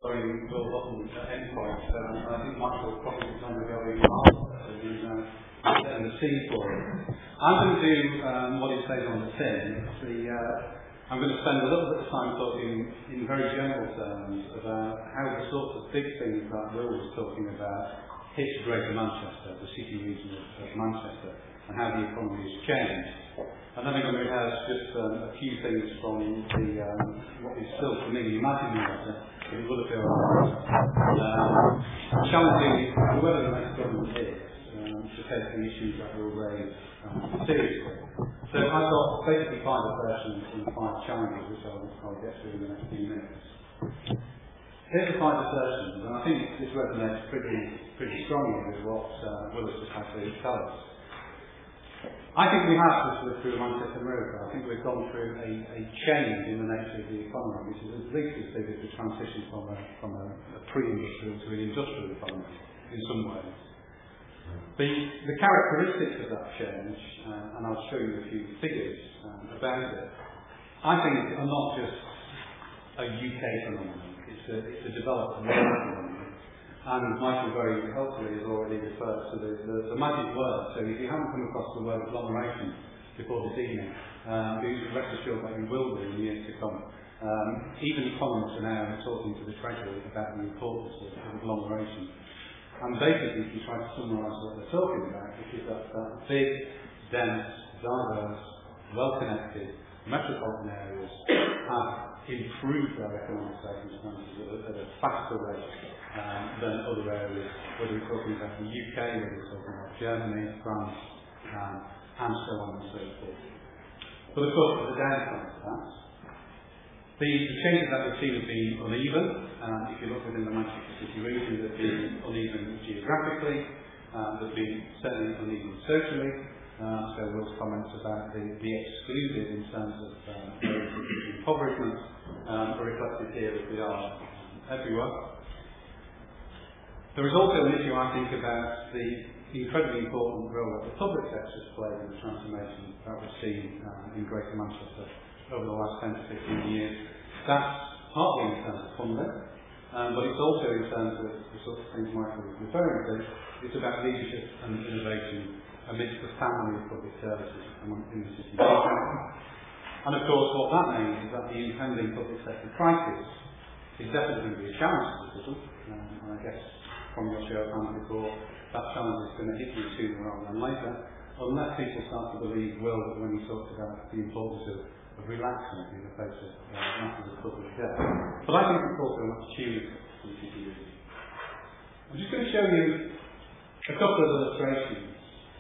Sorry, Will Button at endpoint. I think Michael probably is going to go even harder in the scene for it. I'm going to do what it says on the tin. I'm going to spend a little bit of time talking in very general terms about how the sorts of big things that Will was talking about hit Greater Manchester, the city region of Manchester, and how the economy has changed. And then I'm going to have just a few things from what is still for me imagining matter, but it would appear challenging whoever the next government is to take the issues that will raise seriously. So I've got basically 5 assertions and 5 challenges which I'll get to in the next few minutes. Here's the 5 assertions, and I think this resonates pretty strongly with what Will has just had to tell us. I think we have just lived through a Manchester miracle. I think we've gone through a change in the nature of the economy, which is at least as big as the transition from a pre-industrial to an industrial economy in some ways. The characteristics of that change, and I'll show you a few figures about it, I think are not just a UK phenomenon. It's a developed world phenomenon. And Michael very helpfully has already referred to the magic word. So if you haven't come across the word agglomeration before this evening, rest assured that you will do in the years to come. Even economists are now talking to the Treasury about the importance of agglomeration. And basically, if you try to summarise what they're talking about, it is that big, dense, diverse, well-connected metropolitan areas have improved their economic circumstances at a faster rate than other areas, whether we're talking about the UK, whether we're talking about Germany, France, and so on and so forth. But of course, there's a downside to that. The changes that we've seen have been uneven. If you look within the Manchester City region, they've been uneven geographically, they've been certainly uneven socially. So Will's comments about the excluded in terms of impoverishment are reflected here as they are everywhere. There is also an issue, I think, about the incredibly important role that the public sector has played in the transformation that we've seen in Greater Manchester over the last 10 to 15 years. That's partly in terms of funding, but it's also in terms of the sort of things Michael was referring to. It's about leadership and innovation amidst the family of public services in the city region. And of course, what that means is that the impending public sector crisis is definitely going to be a challenge to the city. And I guess from your show of hands before, that challenge is going to hit you sooner rather than later, unless people start to believe Will when he talks about the importance of relaxing in the face of matters of public debt. But I think it's also an opportunity for the city region. I'm just going to show you a couple of illustrations.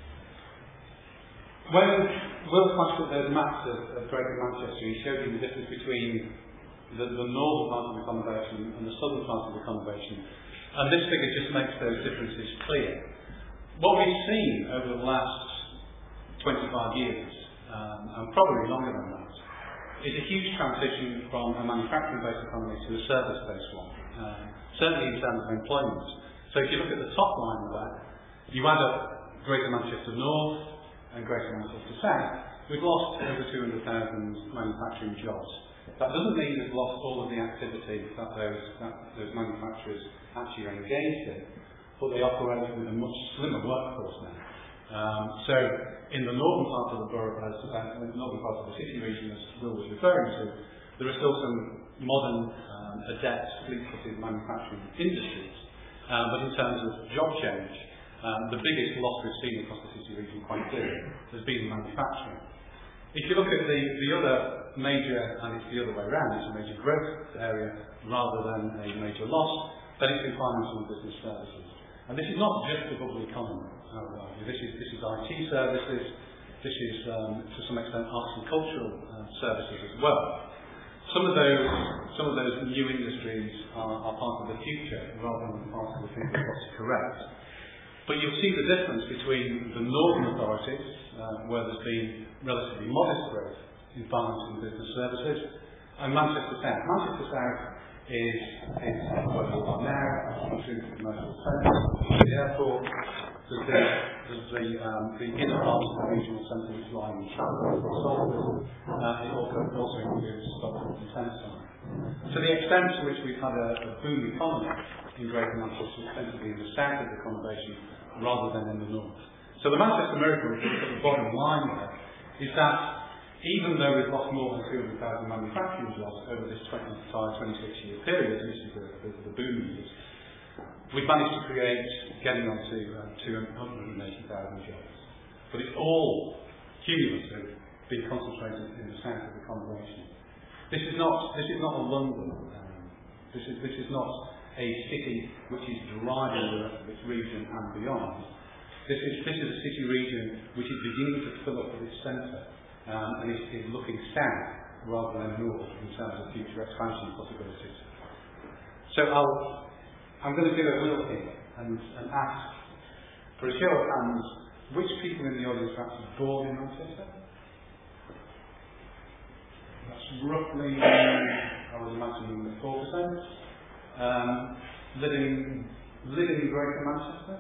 When Will flashed up those maps of Greater Manchester, he showed you the difference between the northern part of the conurbation and the southern part of the conurbation. And this figure just makes those differences clear. What we've seen over the last 25 years, and probably longer than that, is a huge transition from a manufacturing-based economy to a service-based one, certainly in terms of employment. So if you look at the top line of that, you add up Greater Manchester North and Greater Manchester South, we've lost over 200,000 manufacturing jobs. That doesn't mean we've lost all of the activity that those manufacturers actually are engaged in, but they operate with a much slimmer workforce now. So in the northern part of the borough, the northern part of the city region, as Will was referring to, there are still some modern, adept, fleet-footed manufacturing industries. But in terms of job change, the biggest loss we've seen across the city region quite clearly has been manufacturing. If you look at the other major, and it's the other way around, it's a major growth area rather than a major loss, then it's in financial and business services. And this is not just the bubble economy, I would argue. This is IT services, this is to some extent arts and cultural services as well. Some of those new industries are part of the future rather than part of the thing we've got to correct. But you'll see the difference between the northern authorities, where there's been relatively modest growth in finance and business services, and Manchester South. Manchester South is where we are now, through the commercial centre, the airport, there's the inner part of the regional centre which lies in Salford. It also includes Stockport and Thameside. To the extent to which we've had a boom economy in Greater Manchester, it's tends to be in the south of the conurbation rather than in the north. So the Manchester miracle, the bottom line there, is that even though we've lost more than 200,000 manufacturing jobs over this 26-year period, this is the boom years, we've managed to create, getting on to 280,000 jobs. But it's all cumulative, being concentrated in the south of the conurbation. This is not a London. This is not a city which is driving the rest of its region and beyond. This is a city region which is beginning to fill up at its centre and is looking south rather than north in terms of future expansion possibilities. So I'm going to do a wheel here and ask for a show of hands which people in the audience are actually born in Manchester. That's roughly, I would imagine, 4%. Living in Greater Manchester.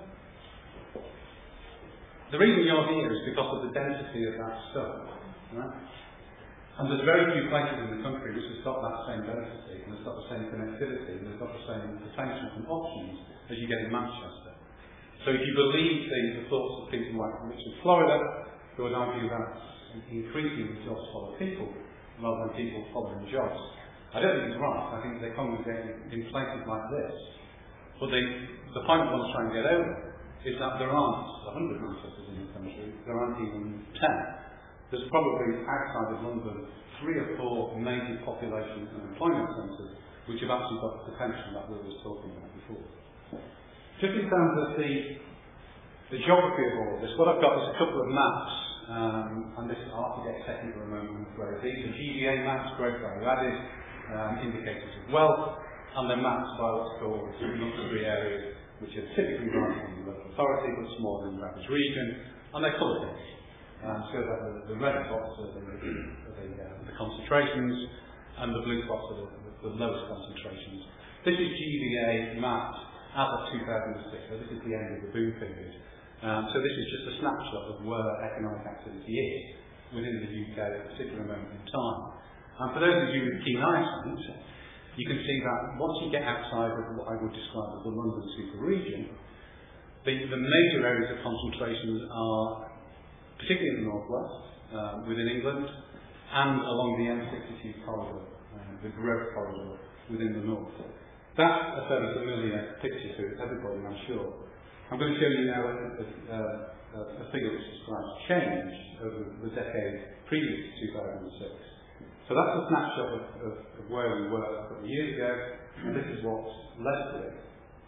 The reason you're here is because of the density of that stuff. Right? And there's very few places in the country which has got that same density, and has got the same connectivity, and has got the same potential and options as you get in Manchester. So if you believe the thoughts of people like Richard Florida, who would argue that increasingly jobs follow people, rather than people following jobs, I don't think he's right. I think they congregate in places like this. But the point I want to try and get over is that there aren't 100 Manchesters in the country, there aren't even 10. There's probably, outside of London, 3 or 4 major population and employment centres which have actually got the potential that we were talking about before. Just in terms of the geography of all of this, what I've got is a couple of maps, and this I'll have to get technical a moment, I'm afraid. These are GVA maps, growth value added, indicators of wealth, and they're mapped by what's called industry areas, which are typically run from the local authority, but smaller than the average region, and they're colour coded. So that the red spots are the concentrations, and the blue spots are the lowest concentrations. This is GVA mapped as of 2006, so this is the end of the boom period. So this is just a snapshot of where economic activity is within the UK at a particular moment in time. And for those of you with keen eyesight, you can see that once you get outside of what I would describe as the London super region, the major areas of concentration are particularly in the northwest, within England, and along the M62 corridor, the growth corridor within the north. That's a fairly familiar picture to everybody, I'm sure. I'm going to show you now a figure which describes change over the decade previous to 2006. So that's a snapshot of where we were a couple of years ago, and this is what's led to it.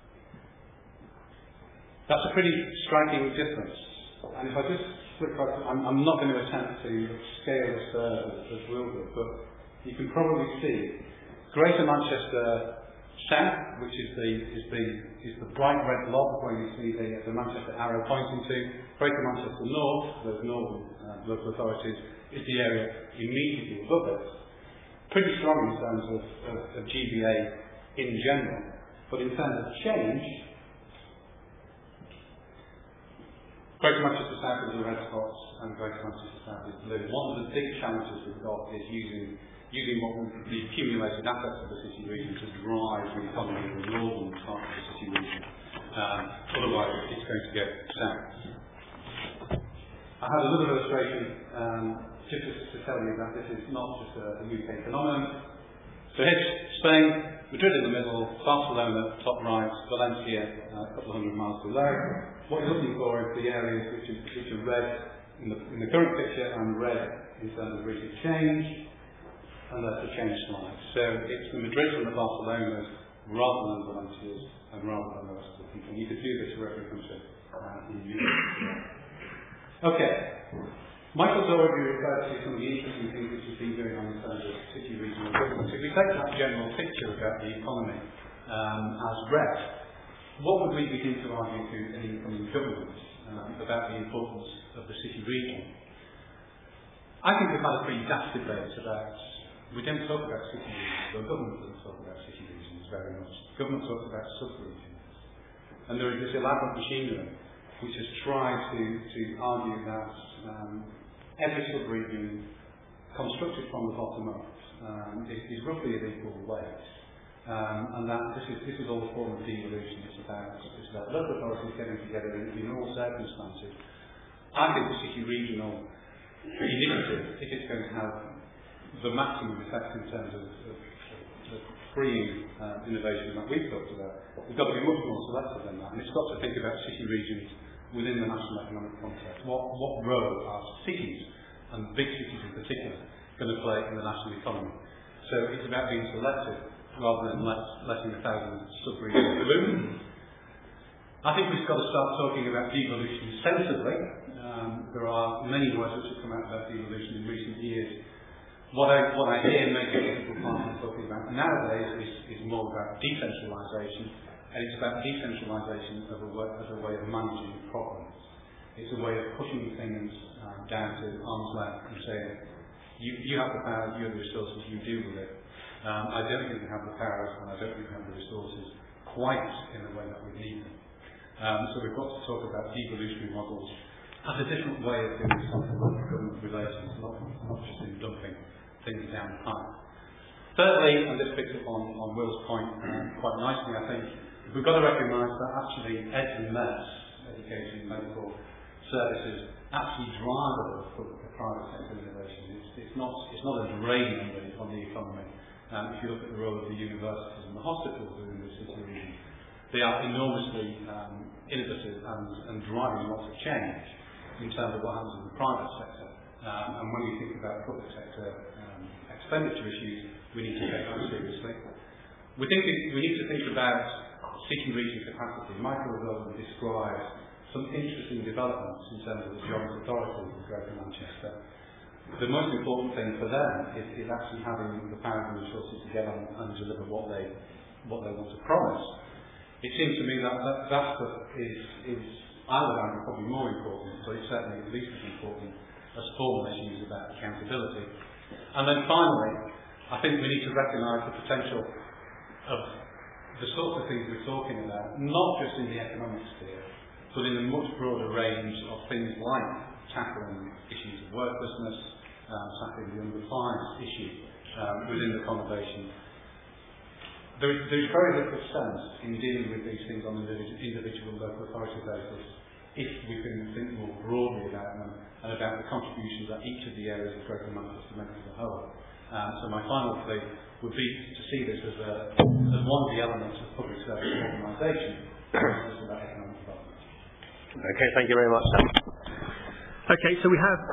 That's a pretty striking difference. And if I just flip back, I'm not going to attempt to scale this as Wilbur, but you can probably see Greater Manchester South, which is the bright red blob where you see the Manchester arrow pointing to. Greater Manchester North, those northern local authorities, is the area immediately above it. Pretty strong in terms of GVA in general, but in terms of change, Greater Manchester South is the red spots and Greater Manchester South is blue. One of the big challenges we've got is using the accumulated assets of the city region to drive the economy of the northern part of the city region. Otherwise, it's going to go south. I had a little illustration just to tell you that this is not just a UK phenomenon. So here's Spain, Madrid in the middle, Barcelona top right, Valencia a couple of hundred miles below. What you're looking for is the areas which are red in the current picture and red in terms of recent change, and that's the change slide. So it's the Madrid and the Barcelonas rather than the Valencias and rather than the rest of the country. You could do this for every country in Europe. Okay. Michael's already referred to some of the interesting things which he's been doing on the terms of city regional government. If we take that general picture about the economy as red, what would we begin to argue to any incoming government about the importance of the city region? I think we've had a pretty daft debate about, we don't talk about city regions, well, government doesn't talk about city regions very much. Government talks about sub-regions. And there is this elaborate machinery which has tried to argue that every sub-region constructed from the bottom up is roughly of equal weight. And that this is all a form of devolution. It's about local authorities getting together in all circumstances. I think the city regional initiative, if it's going to have the maximum effect in terms of freeing innovation that we've talked about, we've got to be much more selective than that. And it's got to think about city regions within the national economic context. What role are cities, and big cities in particular, going to play in the national economy? So it's about being selective rather than letting 1,000 sub-regions balloon. I think we've got to start talking about devolution sensibly. There are many words which have come out about devolution in recent years. What I hear many political parties talking about nowadays is more about decentralisation, and it's about decentralisation as a way of managing problems. It's a way of pushing things down to arm's length and saying, you have the power, you have the resources, you deal with it. I don't think we have the powers, and I don't think we have the resources quite in the way that we need them. So we've got to talk about devolutionary models as a different way of doing something like government relations, not just in dumping things down the pipe. Thirdly, and this picks up on Will's point quite nicely, I think, we've got to recognise that actually EdMS, education, medical services, actually drive the private sector innovation. It's not a drain on the economy. If you look at the role of the universities and the hospitals within the city region, they are enormously innovative and driving lots of change in terms of what happens in the private sector. And when you think about public sector expenditure issues, we need to take that seriously. We need to think about city region capacity. Michael has already described some interesting developments in terms of the geographic authorities of Greater Manchester. The most important thing for them is actually having the power and resources to get on and deliver what they want to promise. It seems to me that stuff is I would argue probably more important, but it's certainly at least as important as formal issues about accountability. And then finally, I think we need to recognise the potential of the sorts of things we're talking about, not just in the economic sphere, but in a much broader range of things like tackling issues of worklessness, tackling the under-5s issue within the conurbation. There is very little sense in dealing with these things on an individual local authority basis if we can think more broadly about them and about the contributions that each of the areas of Greater Manchester make as a whole. So my final plea would be to see this as one of the elements of public service organisation, not just about economic development. Okay, thank you very much, Sam. Okay, so we have